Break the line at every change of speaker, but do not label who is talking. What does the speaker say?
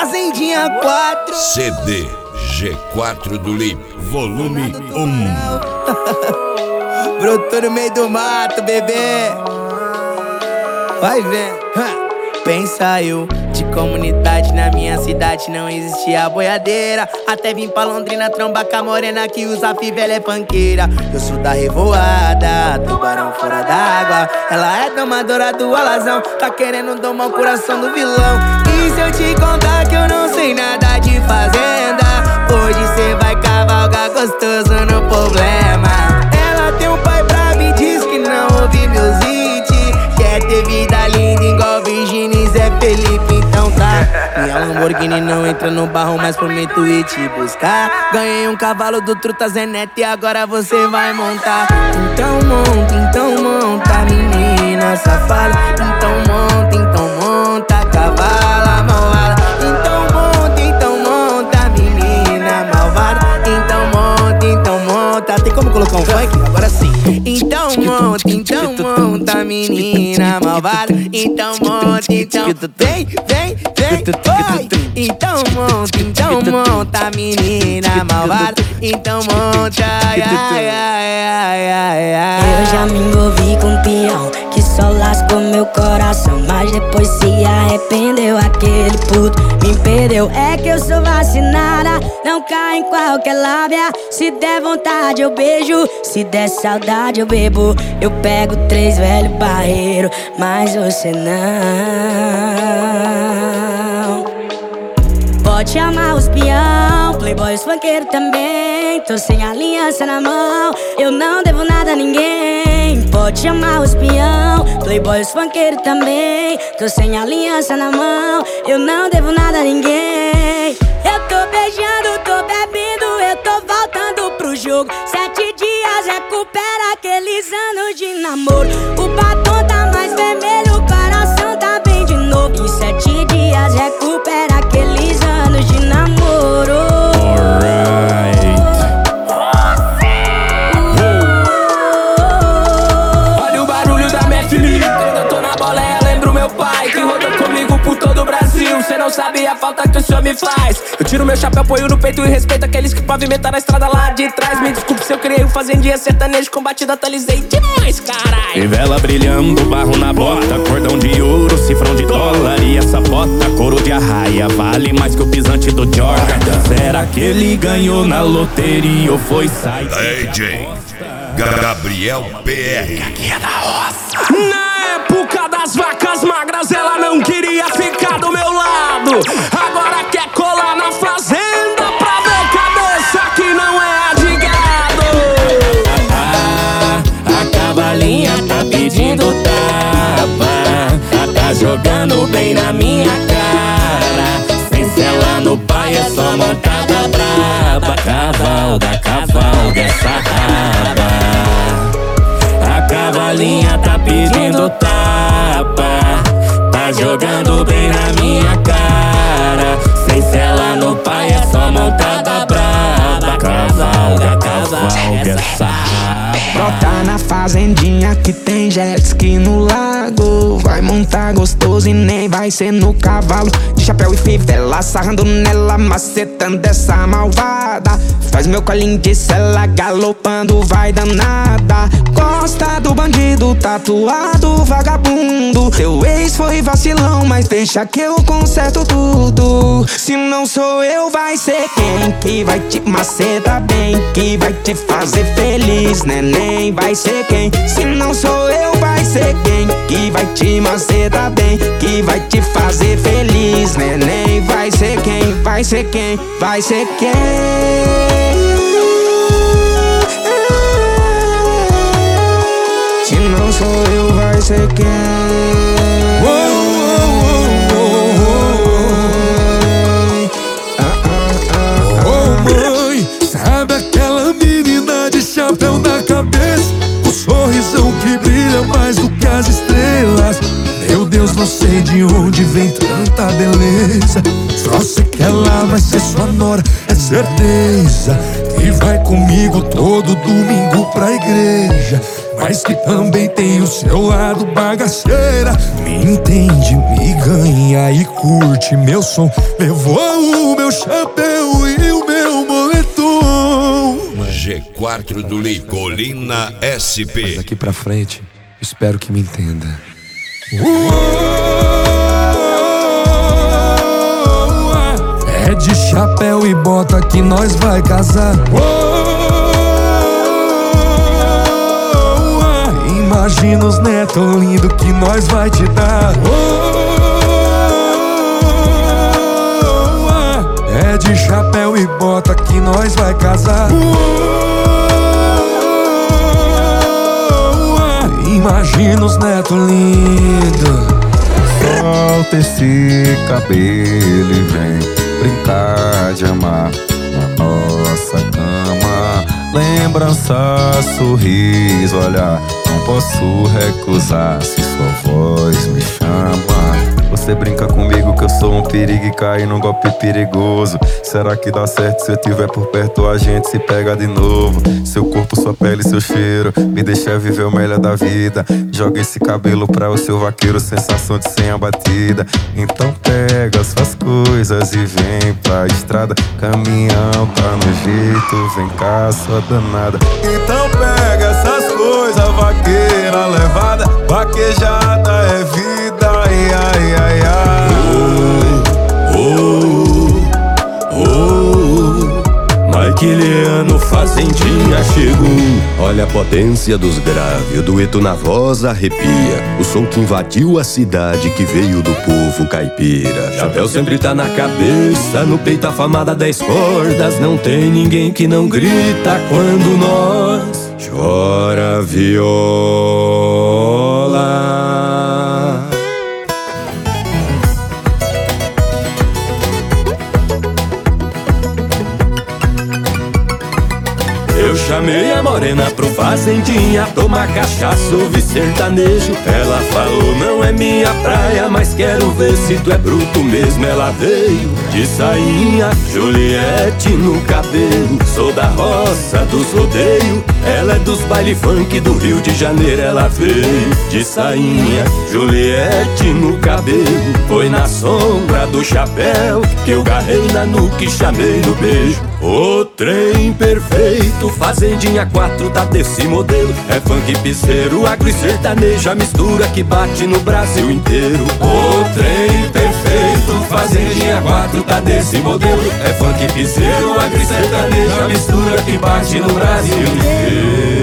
Fazendinha 4.
CD G4 do Lip, volume 1.
Brotou no meio do mato, bebê. Vai ver. Pensa eu, de comunidade na minha cidade não existia boiadeira. Até vim pra Londrina trombar com a morena que usa fivela é panqueira. Eu sou da revoada, tubarão fora d'água. Ela é domadora do alazão, tá querendo domar o coração do vilão. E se eu te contar que eu não sei nada de fazenda, hoje cê vai cavalgar gostoso no problema. Ela tem um pai brabo e diz que não ouve meus hits. Quer ter vida linda igual Virgínia e Zé Felipe, então tá. Minha Lamborghini não entra no barro, mas prometo ir te buscar. Ganhei um cavalo do Truta Zeneto e agora você vai montar. Então monta, menina safada. Então monta, cavala malvada. Então monta, menina malvada. Então monta. Tem como colocar um funk? Agora sim. Então monta, menina malvada. Então monta, vem. Oi. Então monta, menina malvada. Então monta,
Eu já me envolvi com um peão que só lascou meu coração, mas depois se arrependeu. Aquele puto me perdeu. É que eu sou vacinada, não cai em qualquer lábia. Se der vontade eu beijo, se der saudade eu bebo. Eu pego 3 velho barreiro, mas você não. Pode chamar os peão, playboy, os funkeiros também. Tô sem aliança na mão, eu não devo nada a ninguém. Pode chamar os peão, playboy, os funkeiros também. Tô sem aliança na mão, eu não devo nada a ninguém. Eu tô beijando, tô bebendo, eu tô voltando pro jogo. 7 dias recupera aqueles anos de namoro. O batom tá mais vermelho, o coração tá bem de novo. Em 7 dias recupera aqueles anos de namoro.
Olha o barulho da minha filha. Quando eu tô na boleia lembro meu pai que rodou comigo por todo o Brasil. Cê não sabe a falta que o senhor me faz. Eu tiro meu chapéu, ponho no peito e respeito aqueles que pavimentam na estrada lá de trás. Me desculpe se eu criei um fazendinha sertanejo com batida, atualizei demais, carai.
E vela brilhando, barro na bota, cordão de ouro, cifrão de dólar. E essa bota, couro de arraia, vale mais que o pisante do Jordan. Será que ele ganhou na loteria ou foi sai?
DJ Gabriel PR.
Aqui é da roça.
Na época das vacas magras ela não queria ficar do meu lado. Agora quer colar na fazenda pra ver cabeça que não é a de gado.
A cavalinha tá pedindo tapa, tá jogando bem na minha cara. Sem cela no pai é só montada braba. Cavalga essa raba. A cavalinha tá pedindo tapa, tá jogando bem na minha cara. Sem cela no pai é só montada braba. Cavalga essa raba.
Brota na fazendinha que tem jet ski no lago. Vai montar gostoso e nem vai ser no cavalo. De chapéu e fivela, sarrando nela, macetando essa malvada. Faz meu colinho de cela, galopando, vai danada. Gosta do bandido, tatuado, vagabundo. Teu ex foi vacilão, mas deixa que eu conserto tudo. Se não sou eu, vai ser quem? Que vai te macetar bem, que vai te fazer feliz, neném. Vai ser quem? Se não sou eu, vai ser quem? Que vai te macetar bem, que vai te fazer feliz, neném. Vai ser quem? Vai ser quem? Vai ser quem? Se não sou eu, vai ser quem?
Oh mãe, sabe aquela menina de chapéu na cabeça? O sorrisão que brilha mais do que as estrelas. Meu Deus, não sei de onde vem tanta beleza. Só sei que ela vai ser sua nora, é certeza. E vai comigo todo domingo pra igreja. mas que também tem o seu lado bagaceira. Me entende, me ganha e curte meu som. Levou o meu chapéu e o meu moletom.
G4 do Li, Colina SP.
Mas daqui pra frente, espero que me entenda.
É de chapéu e bota que nós vai casar. Imagina os netos lindo que nós vai te dar. É de chapéu e bota que nós vai casar. Imagina os netos lindo.
Solta esse cabelo e vem brincar de amar na nossa cama. Lembrança, sorriso, olhar, não posso recusar se sua voz me chama. Você brinca comigo que eu sou um perigo e cai num golpe perigoso. Será que dá certo se eu tiver por perto, a gente se pega de novo? Seu corpo, sua pele, seu cheiro me deixa viver o melhor da vida. Joga esse cabelo pra o seu vaqueiro, sensação de senha batida. Então pega suas coisas e vem pra estrada. Caminhão tá no jeito, vem cá sua danada. Então pega essas coisas, vaqueira levada. Vaquejada é vida, ai, ai, ai, ai.
Maquiliano Fazendinha chegou. Olha a potência dos graves, o dueto na voz arrepia. O som que invadiu a cidade, que veio do povo caipira. Chapéu sempre tá na cabeça, no peito a famada 10 cordas. Não tem ninguém que não grita quando nós chora viola. Eu chamei a morena pro fazendinha tomar cachaça, ouvir sertanejo. Ela falou, não é minha praia, mas quero ver se tu é bruto mesmo. Ela veio de sainha, Juliette no cabelo. Sou da roça, dos rodeios, ela é dos baile funk do Rio de Janeiro. Ela veio de sainha, Juliette no cabelo. Foi na sombra do chapéu que eu garrei na nuca e chamei no beijo. O trem perfeito, Fazendinha 4 tá desse modelo. É funk, piseiro, agro e sertanejo, a mistura que bate no Brasil inteiro. O trem perfeito, Fazendinha 4 tá desse modelo. É funk, piseiro, agro e sertanejo, a mistura que bate no Brasil inteiro.